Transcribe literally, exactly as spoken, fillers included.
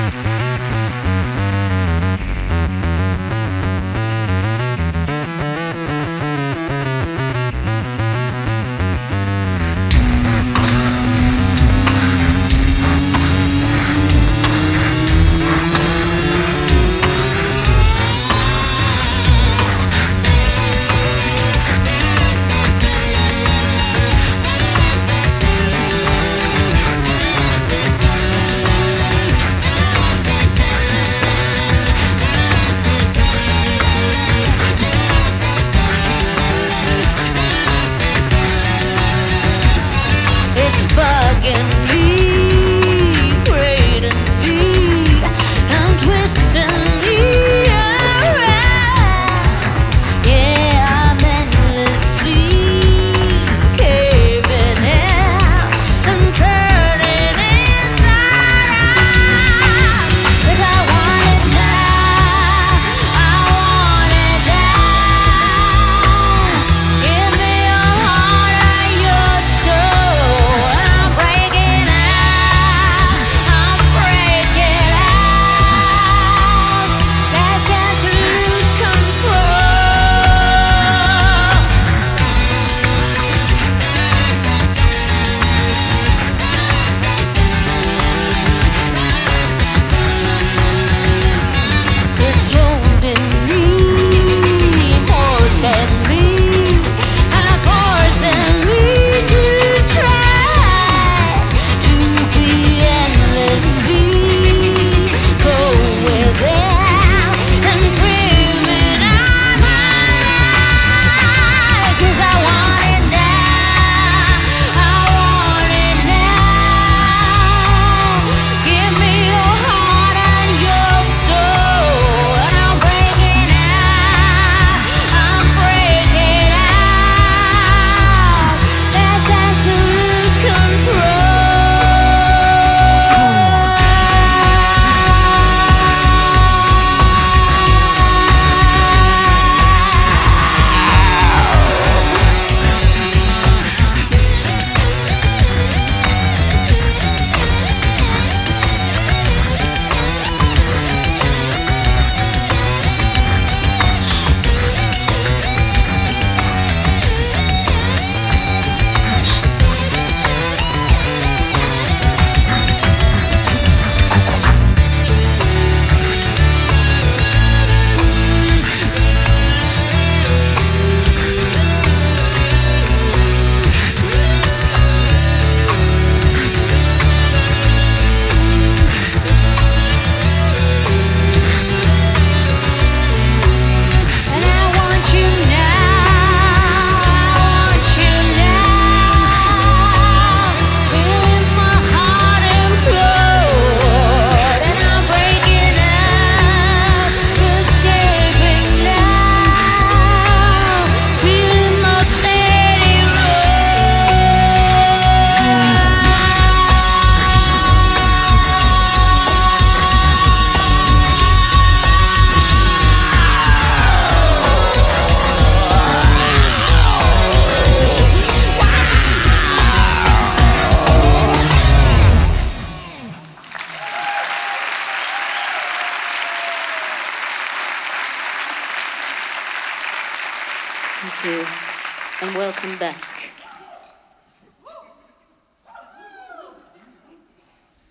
bugging me, braiding me, and twisting me around. Yeah, I'm endlessly caving in and turning inside out. 'Cause I want it now, I want it down. Give me your heart and your soul. I'm breaking out, I'm breaking out. Last chance to lose control. It's holding me more than me, and forcing me to try to be endlessly go without and dreaming I'm alive. 'Cause I want it now, I want it now. Give me your heart and your soul. I'm breaking out, I'm breaking out. Last chance to lose control. And I want you now, I want you now. Feeling my heart implode, and I'm breaking out, escaping now. Feeling my fading Thank you, and welcome back.